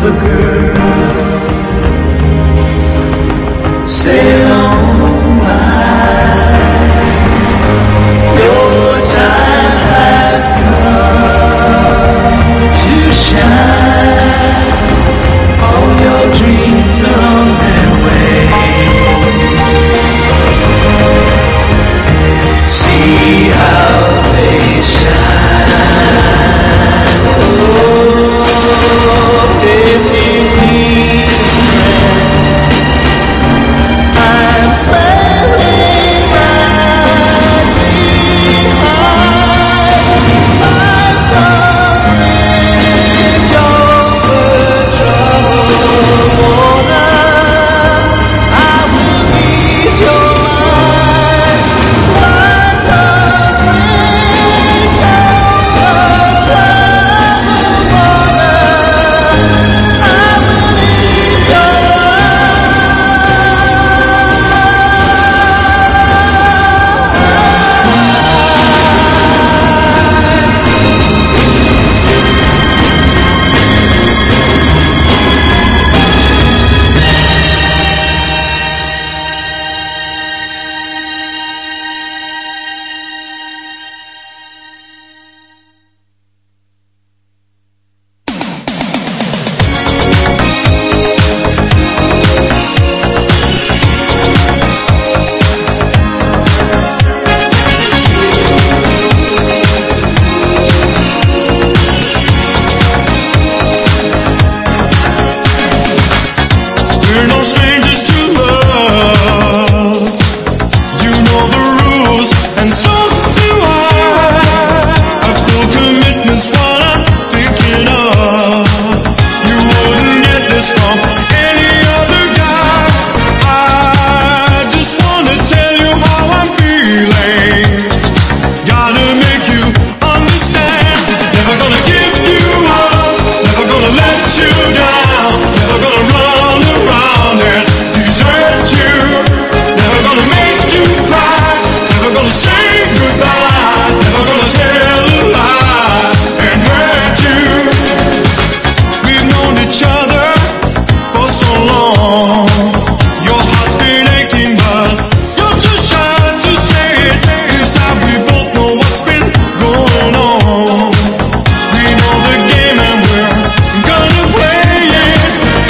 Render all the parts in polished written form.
the girl. Sail on by, your time has come to shine. All your dreams are on their way. See how they shine. Oh, if you need a friend, I'm standing right behind. Like a bridge over troubled water, I will ease your mind. Like a bridge over troubled water, I will ease your We're no strangers to love. You know the rules, and so do I. Our full commitment's what I'm thinking of. You wouldn't get this from any other guy. I just wanna tell you how I'm feeling. Gotta make you understand. Never gonna give you up. Never gonna let you down. Never gonna run around and desert you. Never gonna make you cry. Never gonna say goodbye. Never gonna tell a lie and hurt you. We've known each other for so long. Your heart's been aching, but you're too shy to say it. Inside we both know what's been going on. We know the game and we're gonna play it.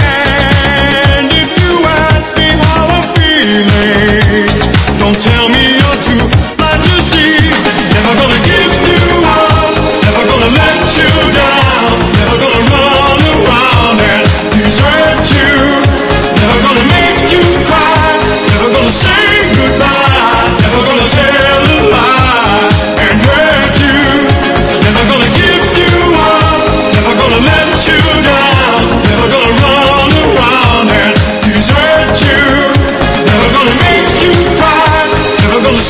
And if you ask me how I'm feeling, don't tell me you're too blind to see. Never gonna give you up. Never gonna let you down. Never gonna run around and desert you. Never gonna make you cry. Never gonna say goodbye. Never gonna tell a lie and hurt you. Never gonna give you up. Never gonna let you down. Never gonna run around and desert you. Never gonna make you cry. Never gonna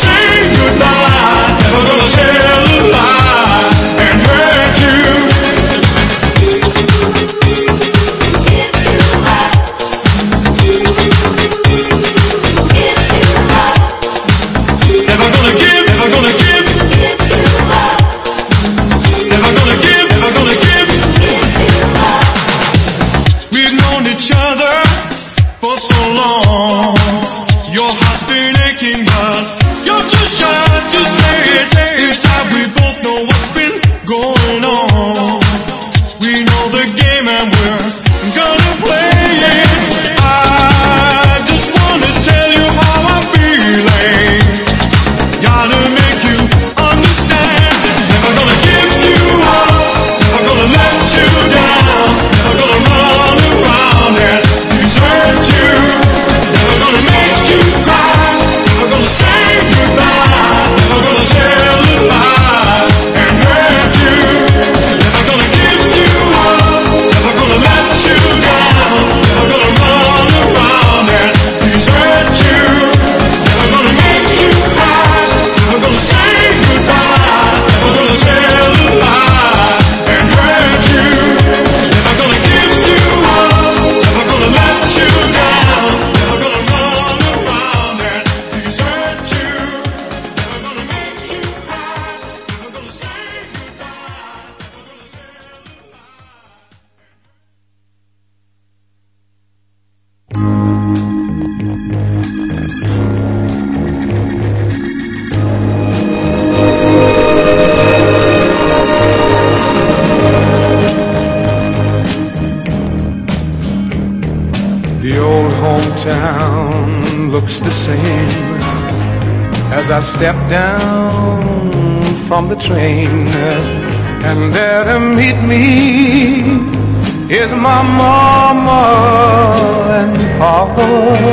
as I stepped down from the train, and there to meet me is my mama and papa.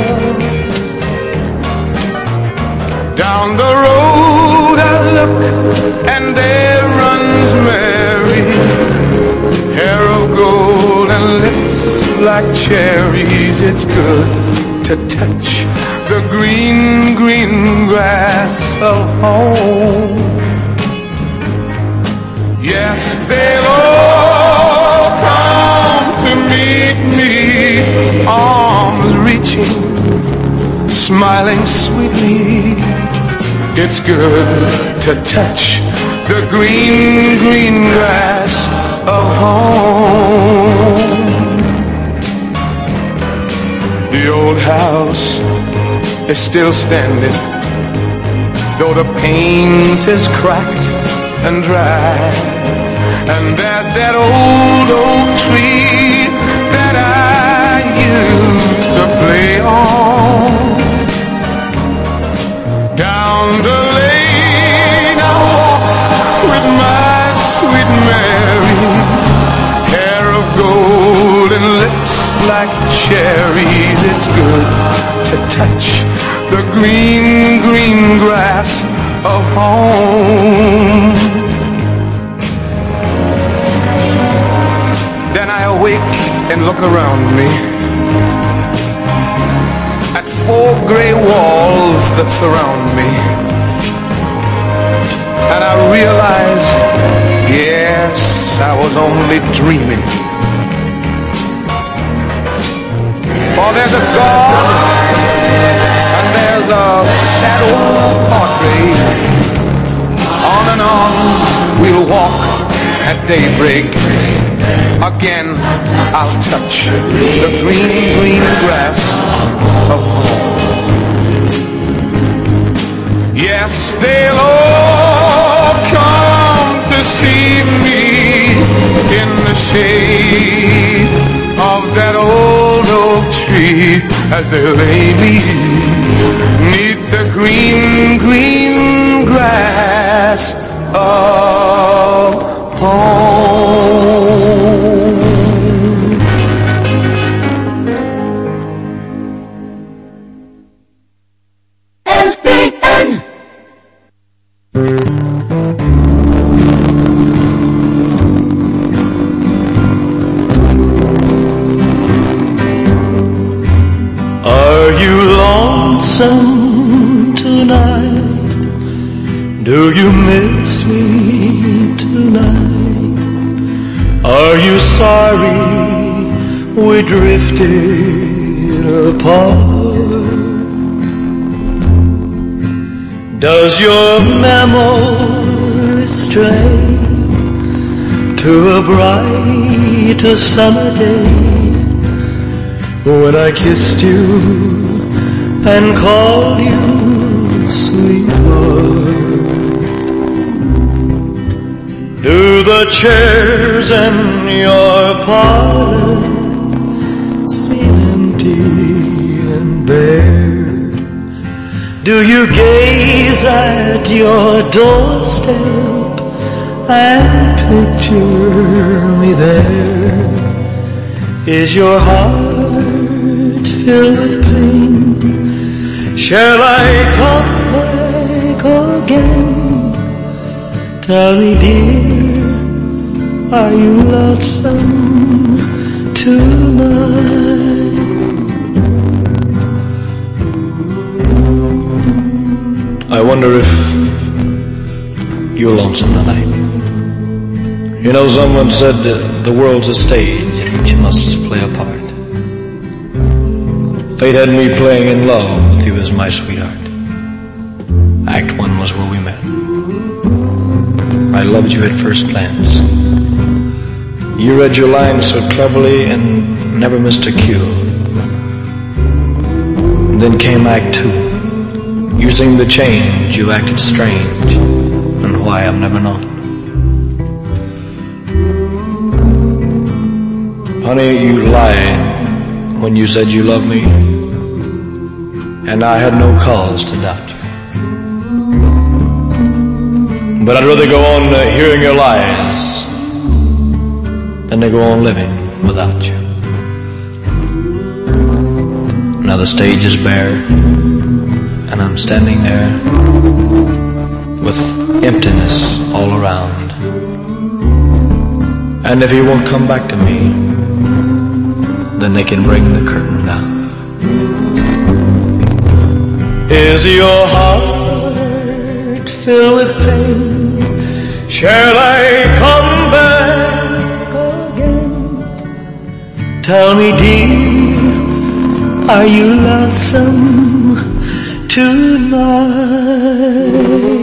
Down the road I look, and there runs Mary, hair of gold and lips like cherries. It's good to touch the green, green grass of home. Yes, they'll all come to meet me, arms reaching, smiling sweetly. It's good to touch the green, green grass of home. The old house is still standing, though the paint is cracked and dry. And there's that old oak tree that I used to play on. Down the lane I walk with my sweet Mary, hair of gold and lips like cherries. It's good to touch the green, green grass of home. Then I awake and look around me at 4 gray walls that surround me, and I realize, yes, I was only dreaming. For there's a God, and there's a sad old portrait. On and on we'll walk at daybreak. Again I'll touch the green, green grass of home. Yes, they'll all come to see me in the shade of that old oak tree, as they lay me neath the green, green grass of home. LPN. Are you lonesome tonight? Do you miss me tonight? Are you sorry we drifted apart? Does your memory stray to a bright summer day when I kissed you and called you sweetheart? Do the chairs in your parlor seem empty and bare? Do you gaze at your doorstep and picture me there? Is your heart filled with pain? Shall I come back again? Tell me, dear, are you lonesome tonight? I wonder if you're lonesome tonight. You know, someone said the world's a stage and each must play a part. Fate had me playing in love with you as my sweetheart. Act 1 was where we met. I loved you at first glance. You read your lines so cleverly and never missed a cue. And then came Act 2. Using the change, you acted strange, and why I've never known. Honey, you lied when you said you loved me, and I had no cause to doubt you. But I'd rather go on hearing your lies than to go on living without you. Now the stage is bare, and I'm standing there with emptiness all around. And if you won't come back to me, then they can bring the curtain down. Is your heart filled with pain? Shall I come back again? Tell me, dear, are you lonesome tonight?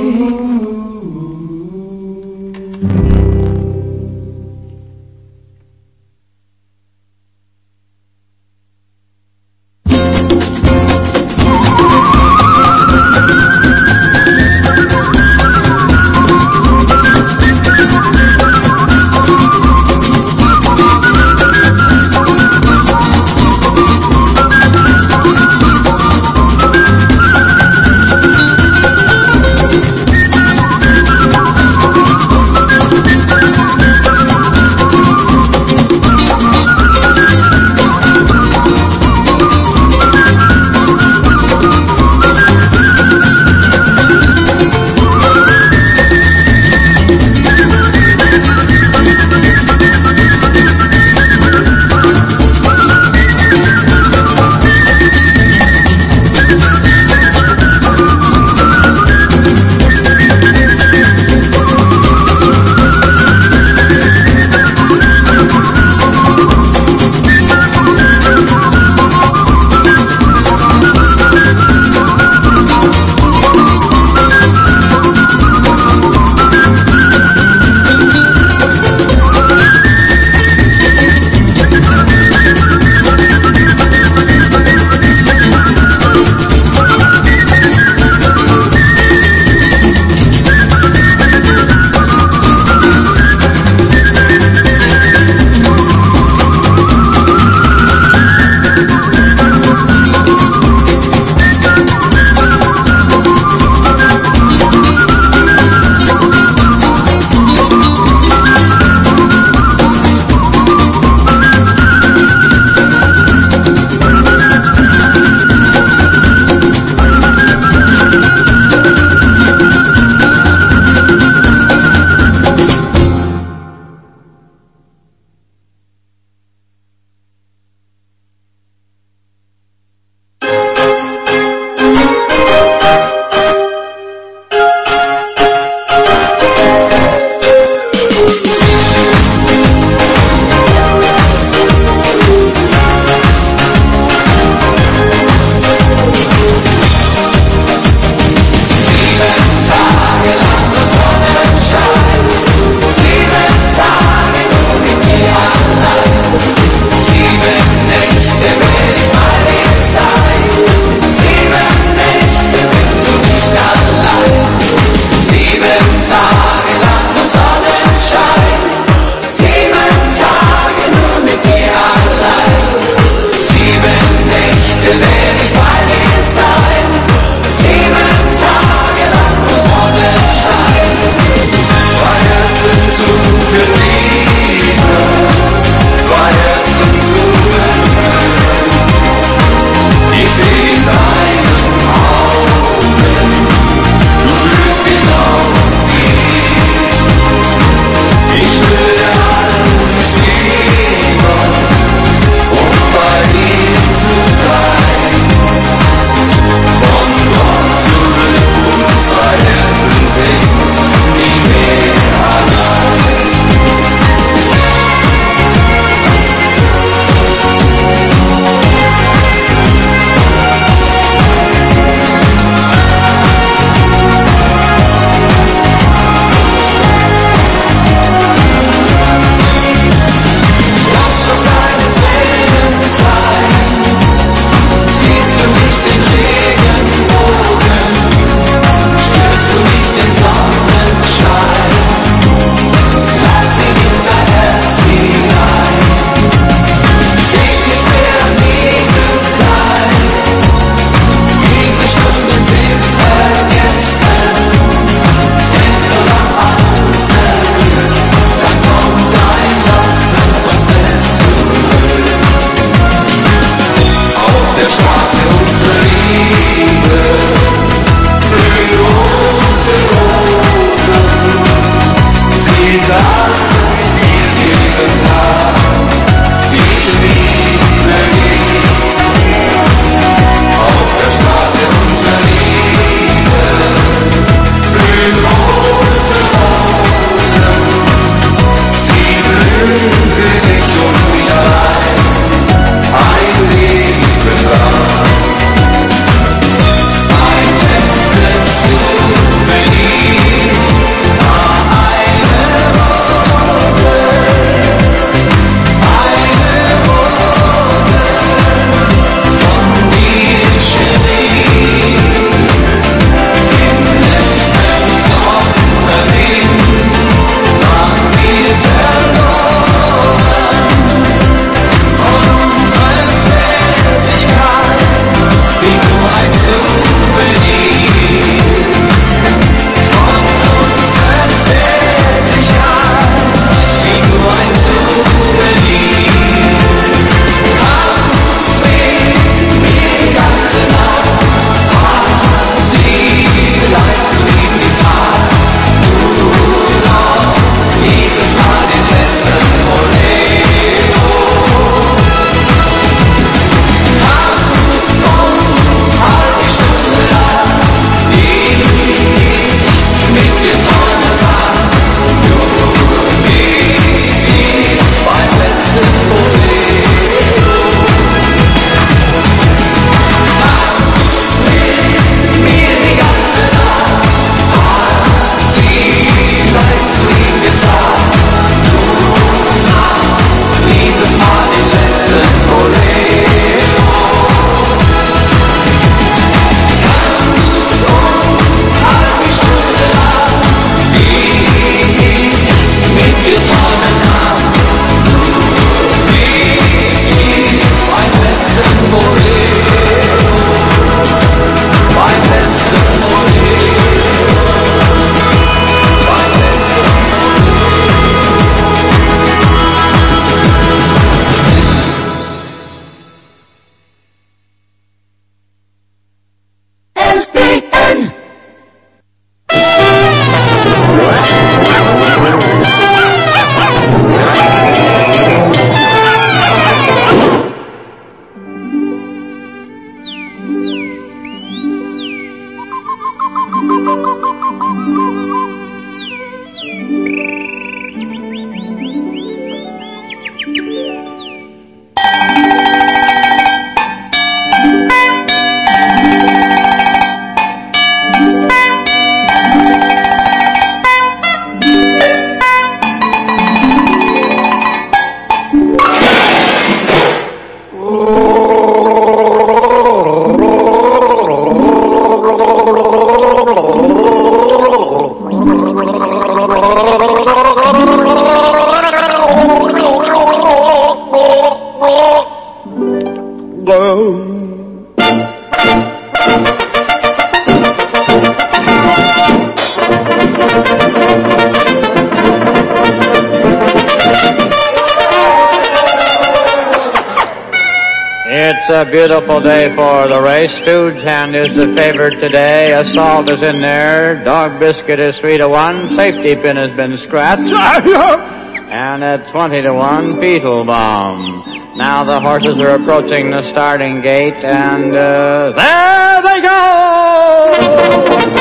It's a beautiful day for the race. Stooge Hand is the favorite today. Assault is in there. Dog Biscuit is 3-1. Safety Pin has been scratched. And at 20-1, Beetle Bomb. Now the horses are approaching the starting gate, and there they go!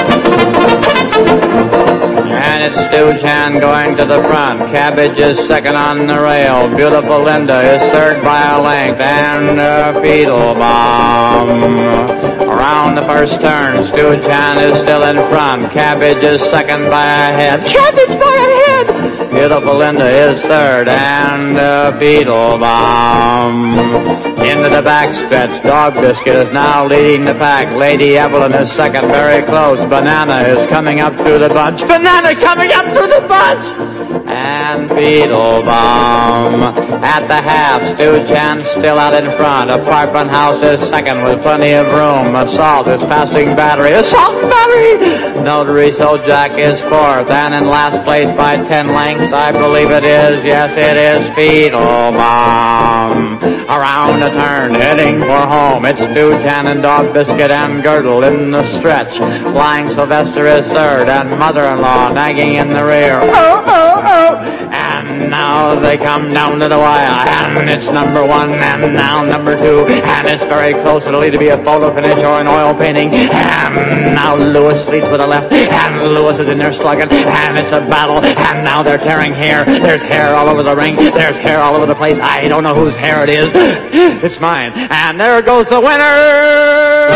And it's Stooge Hand going to the front. Cabbage is second on the rail. Beautiful Linda is third by a length. And Beetle Bomb. Around the first turn, Stooge Hand is still in front. Cabbage is second by a head. Cabbage by a head! Beautiful Linda is third. And Beetle Bomb. Into the backstretch. Dog Biscuit is now leading the pack. Lady Evelyn is second, very close. Banana is coming up through the bunch. Banana coming up through the bunch! And Beetle Bomb. At the half, Stooge Hand still out in front. Apartment House is second with plenty of room. Assault is passing Battery. Assault Battery! Notary Jack is fourth. And in last place by 10 lengths, I believe it is. Yes, it is Beetle Bomb. Around the turn, heading for home. It's Stooge Hand and Dog Biscuit and Girdle in the stretch. Flying Sylvester is third, and Mother-in-Law nagging in the rear. Oh, oh, oh! And now they come down to the wire, and it's number one, and now number two, and it's very close. It'll either be a photo finish or an oil painting. And now Lewis leads with the left, and Lewis is in there slugging, and it's a battle, and now they're tearing hair. There's hair all over the ring. There's hair all over the place. I don't know whose hair it is. It's mine. And there goes the winner!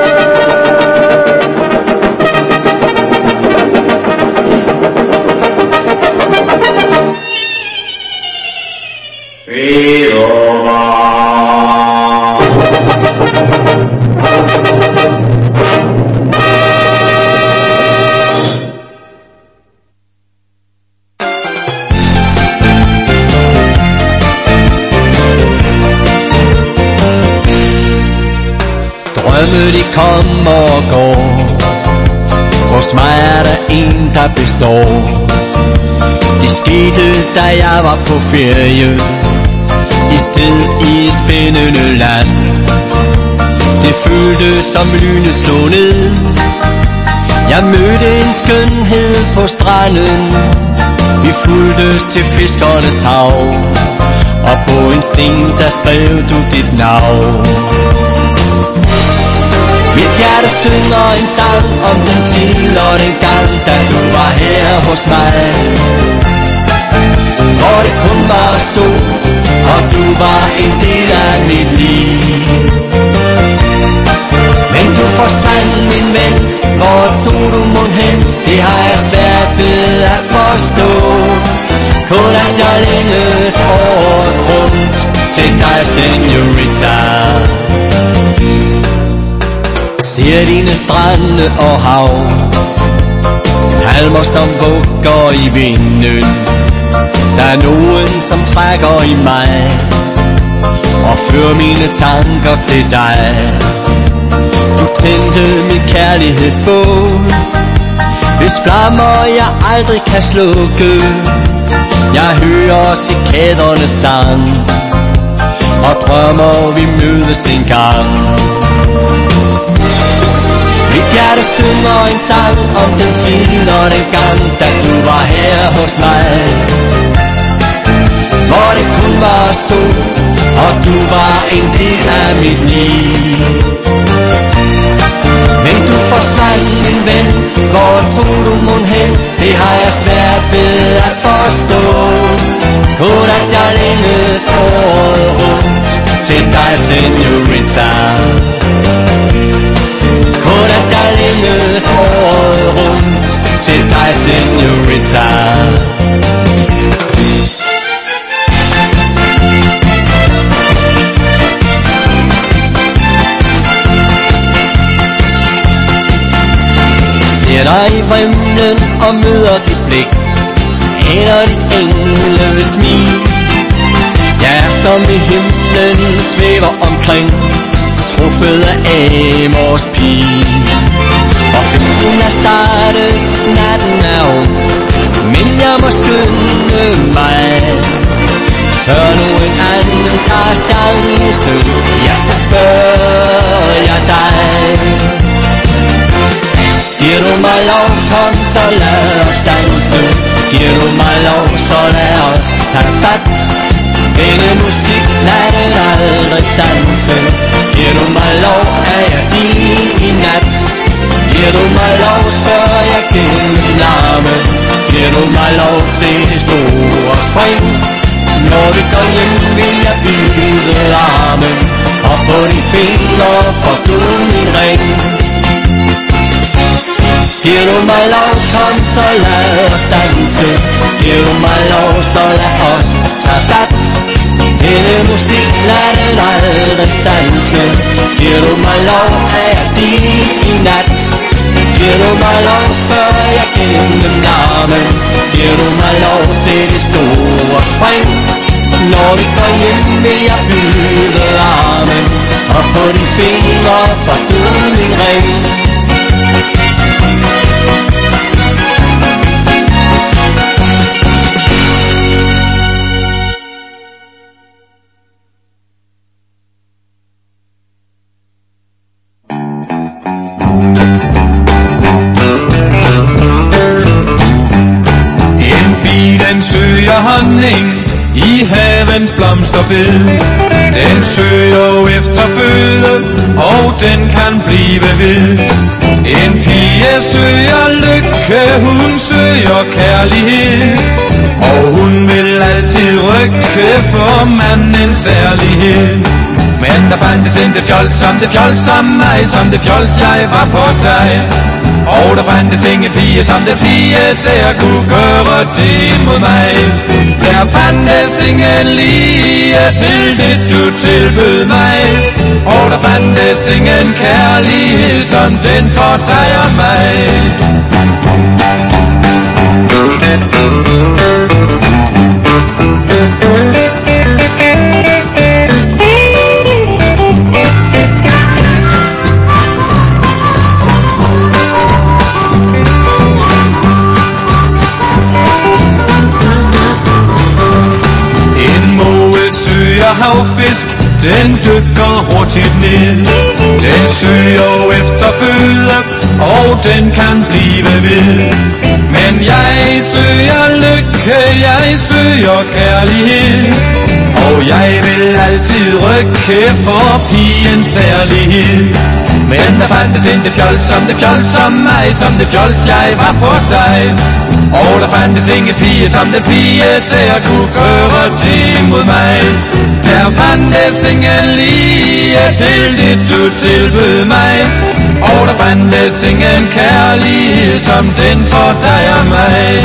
Beetle Bomb. Drømme de kommer og går. Hos mig er der en der består. Det skete da jeg var på ferie et sted i spændende land. Det føltes som lynet slå ned. Jeg mødte en skønhed på stranden. Vi fulgtes til fiskernes hav, og på en sten der skrev du dit navn. Mit hjerte synger en sang om den tid og den gang, da du var her hos mig. Hvor det kun var os to, og du var en del af mit liv. Men du forsvandt, min ven, hvor tog du mon hen? Det har jeg svært ved at forstå. Kun at jeg længes året rundt til dig, señorita. Ser dine strande og hav, palmer som vugger i vinden. Der er nogen som trækker i mig og fører mine tanker til dig. Du tændte min kærlighedsbål, hvis flammer jeg aldrig kan slukke. Jeg hører cikadernes sang og drømmer vi mødes en gang. Mit hjerte synger en sang om den tid og den gang, da du var her hos mig. Hvor det kun var os to, og du var en del af mit liv. Men du forsvandt, min ven, hvor det har jeg svært ved at forstå. Kun at jeg længes året rundt til dig, señorita. Kun at jeg længes året rundt til dig, señorita. Ser dig i fremlen og møder dit blik, eller dit engle smil. Jeg er som i himlen svæver omkring, truffet af Amors pil. Og festen er startet, natten er ung, men jeg må skynde mig, før nu en anden tager chancen. Ja, så spørger jeg dig. Giver du mig lov, kom så lad os danse. Giver du mig lov, så lad os tage fat. Denne musik, lad den aldrig stanse. Giver du mig lov, er jeg din i nat. Giver du mig lov, spørger jeg gennem larme. Giver du mig lov til det store spring. Når vi går hjem, vil jeg byde armen, og på dine fingre får du min ring. Giver du mig lov, kom så lad os danse. Giver du mig lov, så lad os tage fat. Denne musik, lad den aldrig stanse. Giver du mig lov, er jeg din i nat. Giver du mig lov, spørger jeg gennem larmen. Giver du mig lov til det store spring. Når vi går hjem, vil jeg byde armen, og på dine fingre får du min ring. I havens blomsterbed. Den søger efter føde, og den kan blive ved. En pige søger lykke, hun søger kærlighed, og hun vil altid rykke for mandens særlighed. Men der fandtes intet fjols som mig, som det fjols jeg var for dig. Og der fandtes ingen pige som det pige, der kunne gøre det mod mig. Der fandtes ingen lige til det du tilbød mig. Og der fandtes ingen kærlighed som den for dig og mig. Havfisk, den dykker hurtigt ned. Den søger efter føde, og den kan blive ved. Men jeg søger lykke, jeg søger kærlighed, og jeg vil altid rykke for pigens særlighed. Men der fandtes intet fjols som mig, som det fjols jeg var for dig. Og der fandtes ingen pige som det pige, der kunne gøre det mod mig. Der fandtes ingen lige til det du tilbød mig. Og der fandtes ingen kærlighed som den for dig og mig.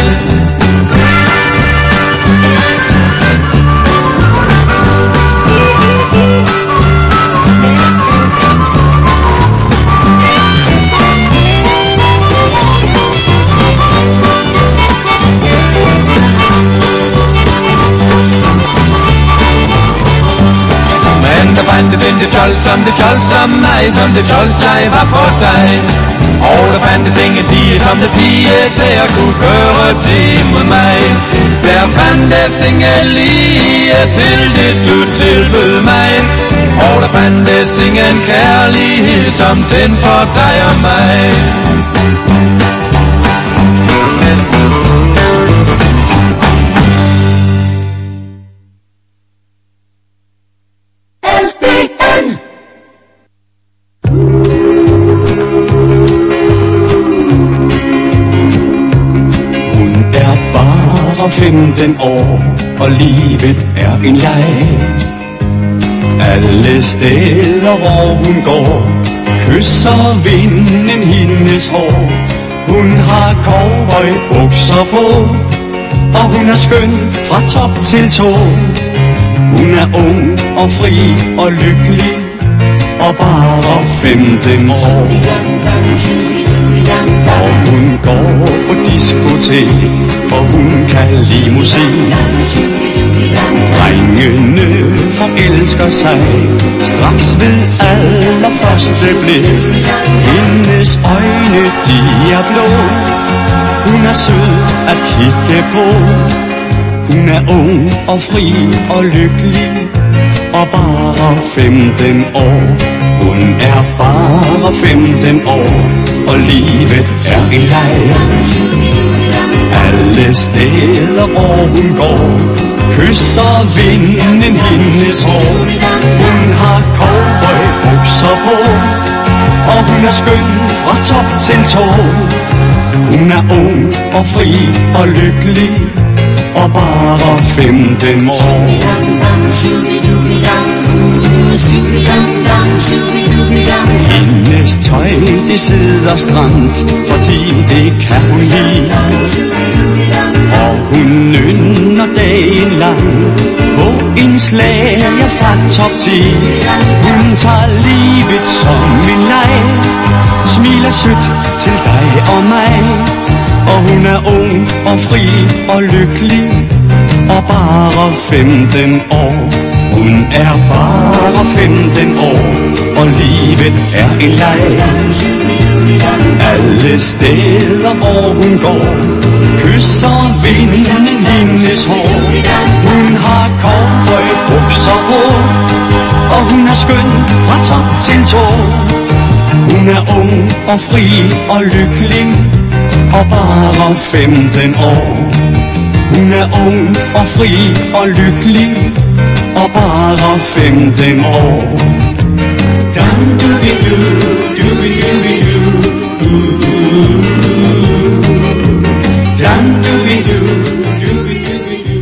Der fandtes intet fjols som mig, som det fjols jeg var for dig. Og der fandtes ingen pige som det pige, der kunne gøre det mod mig. Der fandtes ingen lige til det du tilbød mig. Og der fandtes ingen kærlighed som den for dig og mig. og 15 år, og livet er en leg. Alle steder hvor hun går, kysser vinden hendes hår. Hun har cowboybukser på, og hun er skøn fra top til tå. Hun er ung og fri og lykkelig, og bare 15 år. Og hun går på diskotek, for hun kan lide musik. Drengene forelsker sig straks ved allerførste blik. Hendes øjne, de er blå. Hun er sød at kigge på. Hun er ung og fri og lykkelig, og bare 15 år. Hun er bare 15 år, og livet er en leg. Alle steder hvor hun går, kysser vinden hendes hår. Hun har cowboybukser på, og hun er skøn fra top til tå. Hun er ung og fri og lykkelig, og bare 15 år. Hendes tøj, det sidder stramt, fordi det kan hun lide. Og hun nynner dagen lang på en slager fra top 10. Hun tager livet som en leg, smiler sødt til dig og mig. Og hun er ung og fri og lykkelig, og bare 15 år. Hun er bare 15 år, og livet er en leg. Alle steder hvor hun går, kysser vinden hendes hår. Hun har cowboybukser på, og hun er skøn fra top til tå. Hun er ung og fri og lykkelig, og bare 15 år. Hun er ung og fri og lykkelig, og bare 15 år. Dam du bi du, du bi du bi du. Dam du bi du, du bi du bi du.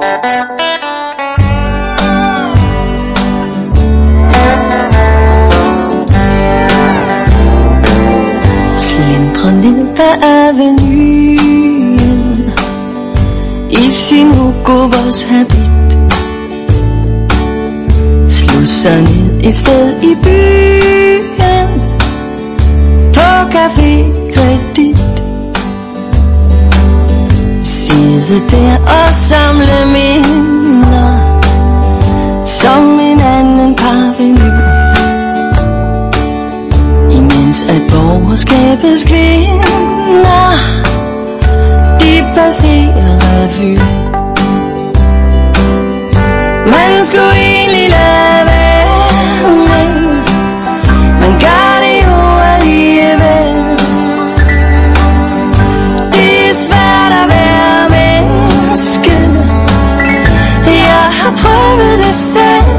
Slindrer ned ad avenuen i sin Hugo Boss habit, slusser ned et sted i byen på Café Kredit. Sidde der og samle minder som en anden parvenu, imens at borgerskabets kvinder de passerer revy. Man skulle egentlig lade være, men man gør det jo alligevel. Det er svært at være menneske, jeg har prøvet det selv.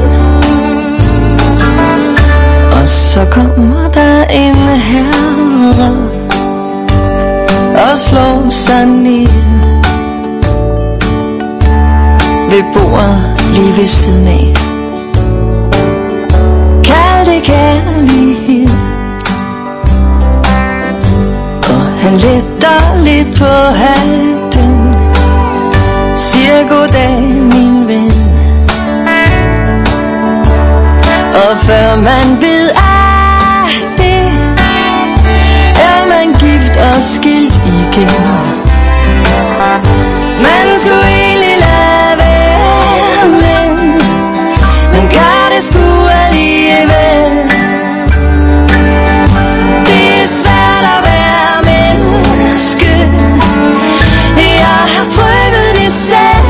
Og så kommer der en herre og slår sig ned ved bordet lige ved siden af. Kald det kærlighed. Og han letter lidt på hatten, siger goddag min ven. Og før man ved af det, er man gift og skilt igen. Man skulle egentlig lade være, men man gør det sgu alligevel. Det er svært at være menneske, jeg har prøvet det selv.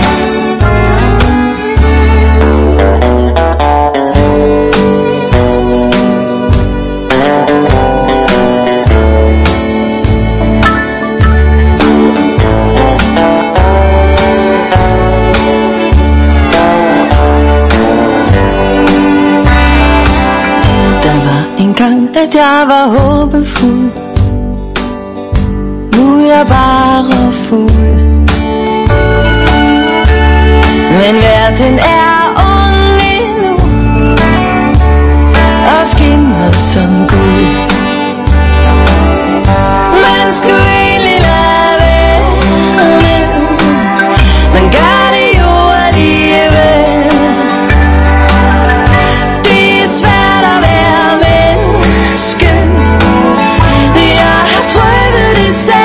At jeg var håbefuld, nu er jeg bare fuld. Men verden er ung endnu og skinner som guld. Man skulle egentlig lade være, men man gør det jo alligevel. Det er svært at være menneske, jeg har prøvet det selv.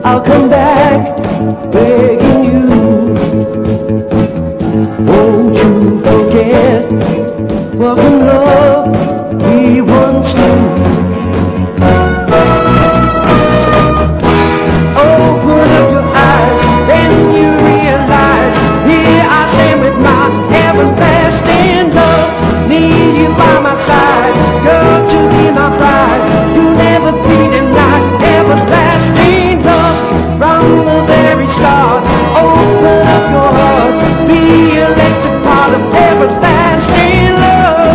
I'll come back begging you. Won't you forget what the love we once knew? Open up your eyes, then you realize, here I stand with my everlasting love. Need you by my side, girl, to be my bride. You'll never be denied everlasting love from the very start. Open up your heart, be electric part of everlasting love.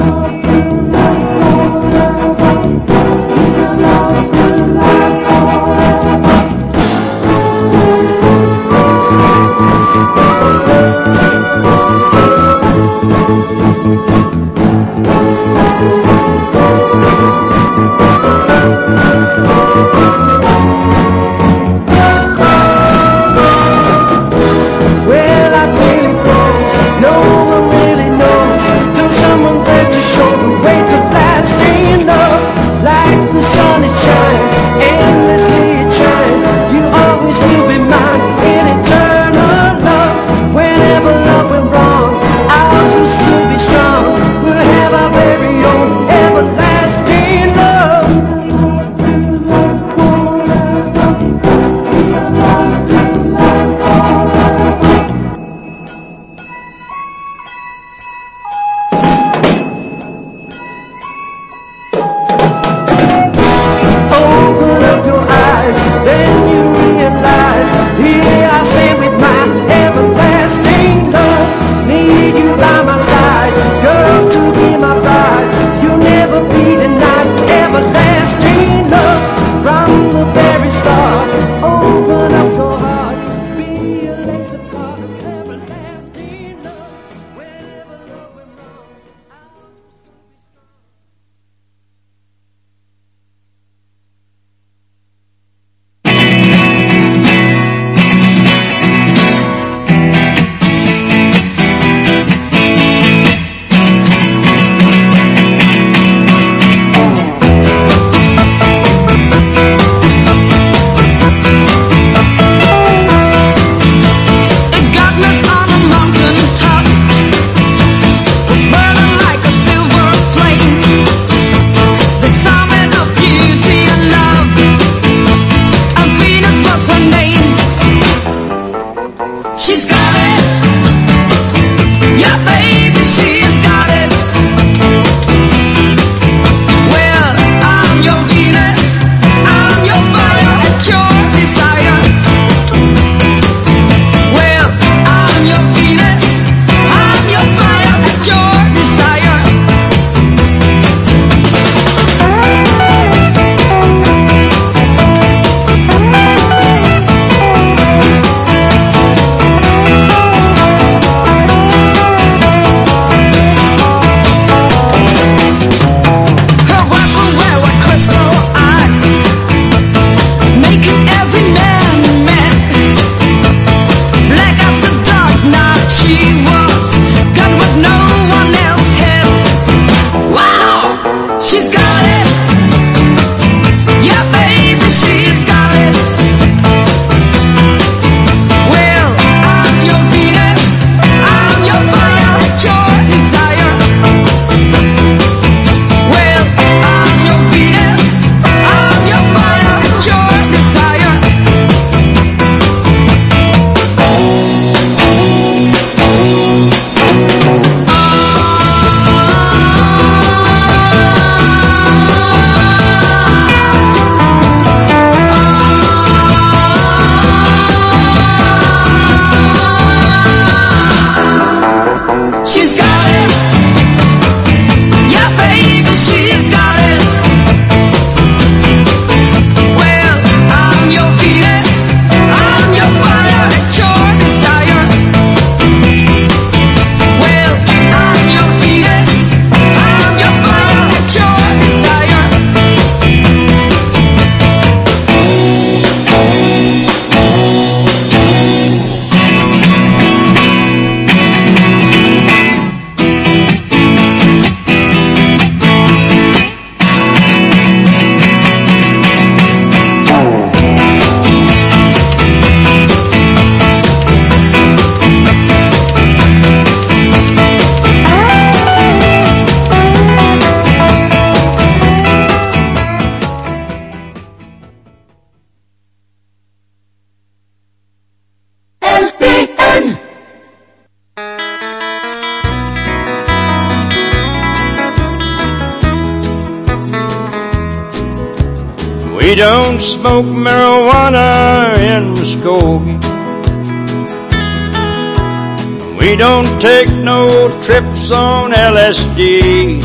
Well, I really close, no one really knows, till someone there to show the way to lasting love. Like the sun it shines, endlessly it shines, you always will be mine in eternal love. We don't smoke marijuana in Muskogee. We don't take no trips on LSD.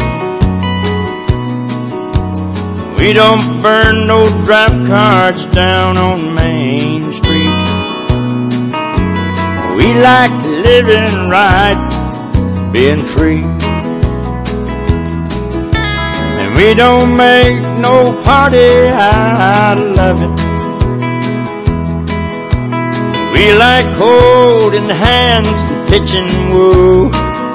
We don't burn no draft cards down on Main Street. We like living right, being free. And we don't make no party out of it. We like holding hands and pitching woo.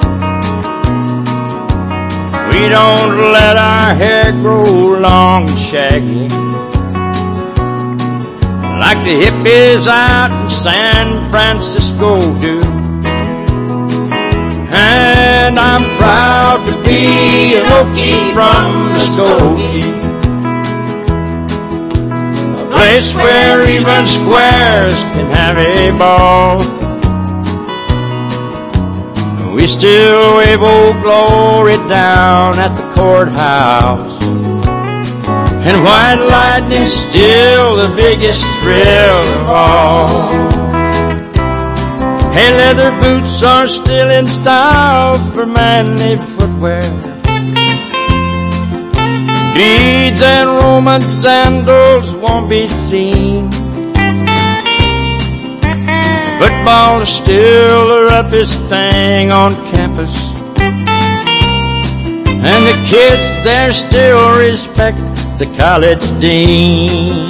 We don't let our hair grow long and shaggy like the hippies out in San Francisco do. And I'm proud to be an Okie from Muskogee, a place where even squares can have a ball. We still wave Old Glory down at the courthouse, and white lightning's still the biggest thrill of all. Hey, leather boots are still in style for manly footwear. Beads and Roman sandals won't be seen. Football is still the roughest thing on campus, and the kids there still respect the college dean.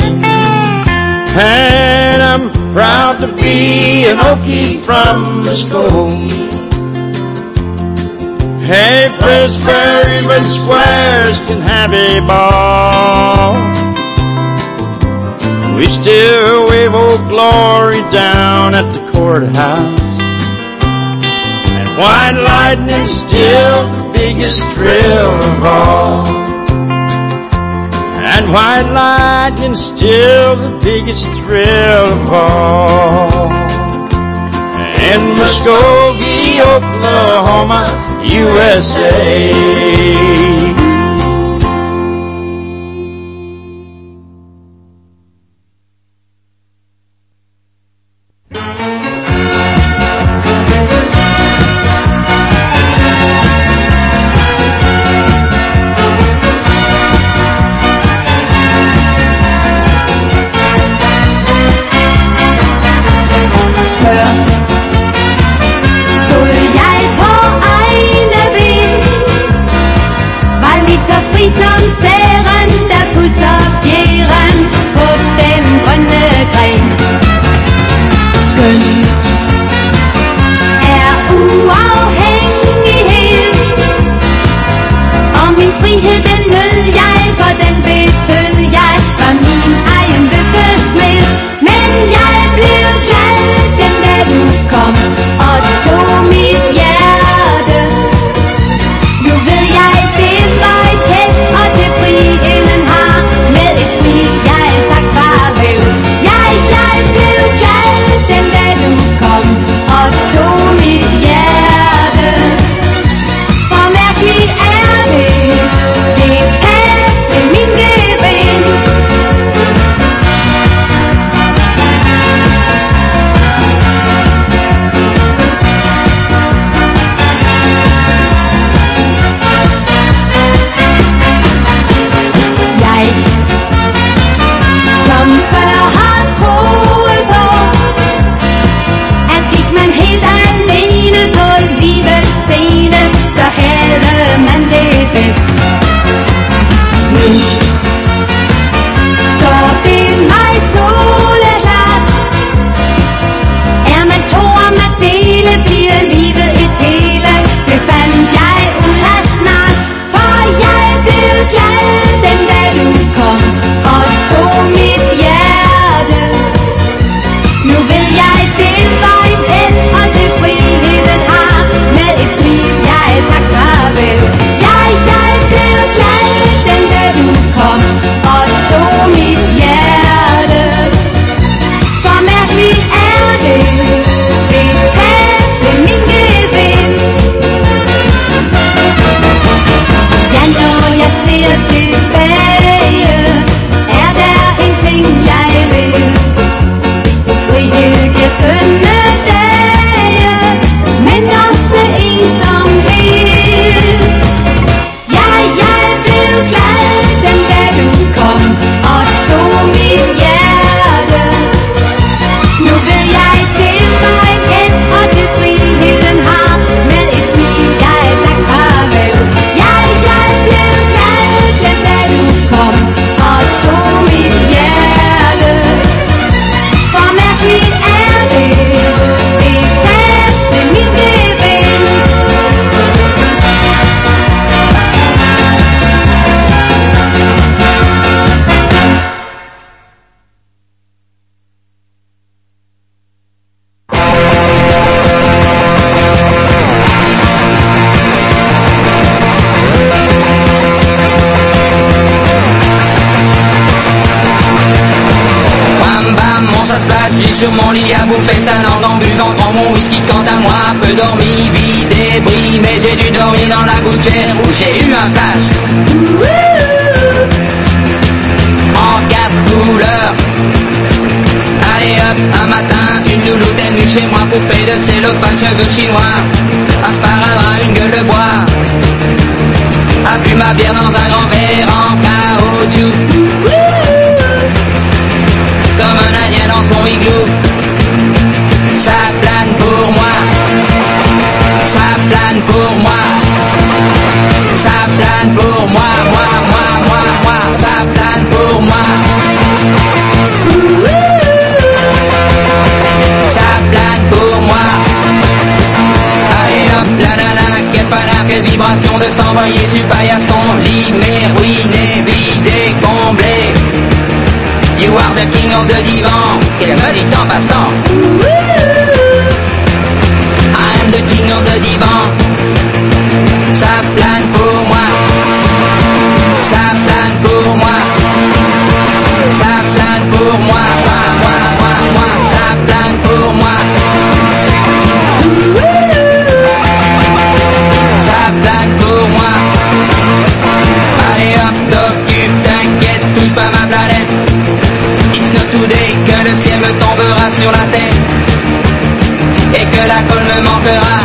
And I'm proud to be an Okie from Muskogee, a place where even squares can have a ball. We still wave Old Glory down at the courthouse, and white lightning's still the biggest thrill of all. And white lightning's still the biggest thrill of all. In Muskogee, Oklahoma, USA. Jeg blev glad den dag du Sur mon lit à bouffer sa langue en buvant grand mon whisky. Quant à moi, peu dormi, vide et bris, mais j'ai dû dormir dans la gouttière où j'ai eu un flash. En quatre couleurs. Allez hop, un matin, une louloute est venue chez moi, poupée de cellophane, cheveux chinois, un sparadrap, une gueule de bois, a bu ma bière dans un grand verre en caoutchouc. Comme un indien dans son igloo, ça plane pour moi, ça plane pour moi, ça plane pour moi, moi, ça plane pour moi, ça plane pour moi. Allez hop, la nana, quelle panard, quelle vibration de s'envoyer sur paillasson, lit, mais ruiné, vidé, comblé. You are the king of the divan, qu'elle me dit en passant. I am the king of the divan. Ça plane pour moi, ça plane pour moi, ça plane pour moi, moi, ça plane pour moi. Ça plane pour moi. Allez hop, t'occupe, t'inquiète, touche pas ma planète. It's not today que le ciel me tombera sur la tête et que la colle me manquera.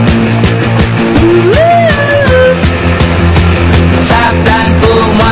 Ça plane pour moi.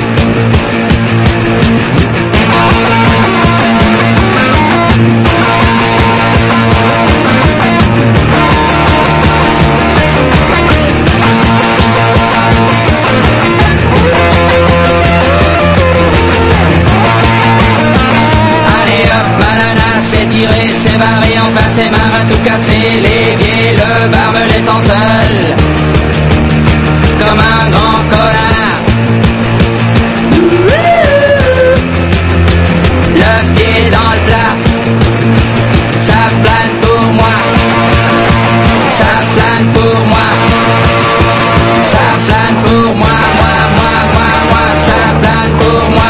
C'est barré, enfin c'est marre à tout casser. L'évier, le bar me laissant seul comme un grand connard. Le pied dans le plat, ça plane pour moi, ça plane pour moi, ça plane pour moi, moi, ça plane pour moi.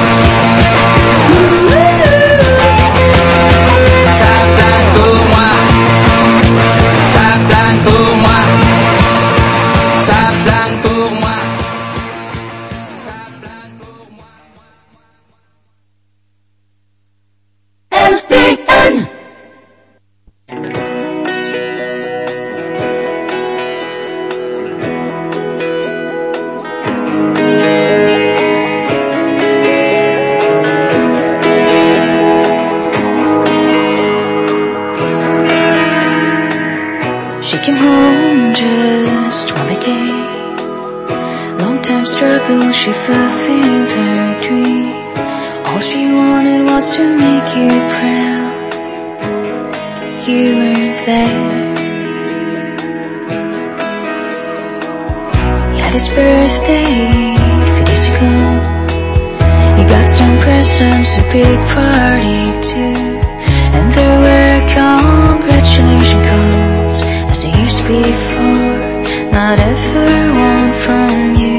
She fulfilled her dream. All she wanted was to make you proud. You weren't there. You had his birthday a few days ago. You got some presents, a big party too. And there were congratulation calls as there used to be before. Not ever one from you.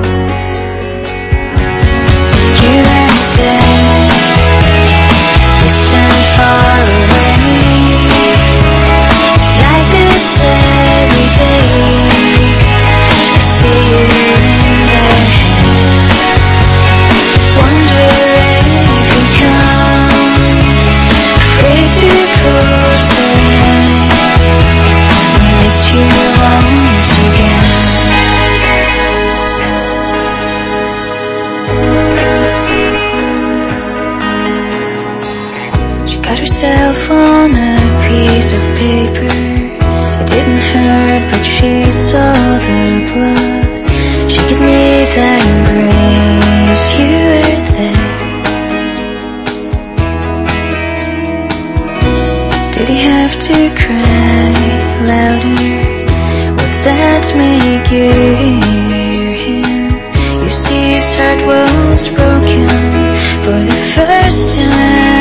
Distant, far away. It's like this every day. I see you in their hand. Wonder if you come. Afraid to close. cut herself on a piece of paper. It didn't hurt, but she saw the blood. She could need that embrace. You were there. Did he have to cry louder? Would that make you hear him? You see, his heart was broken for the first time.